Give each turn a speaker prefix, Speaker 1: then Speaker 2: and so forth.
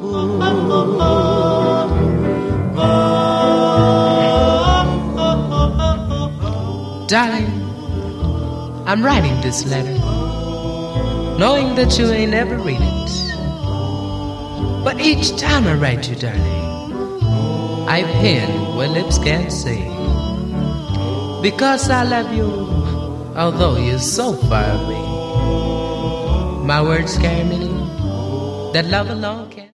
Speaker 1: Darling, I'm writing this letter, knowing that you ain't ever read it. But each time I write you, darling, I pen where lips can't say. Because I love you, although you're so far away. My words carry meaning that love alone can.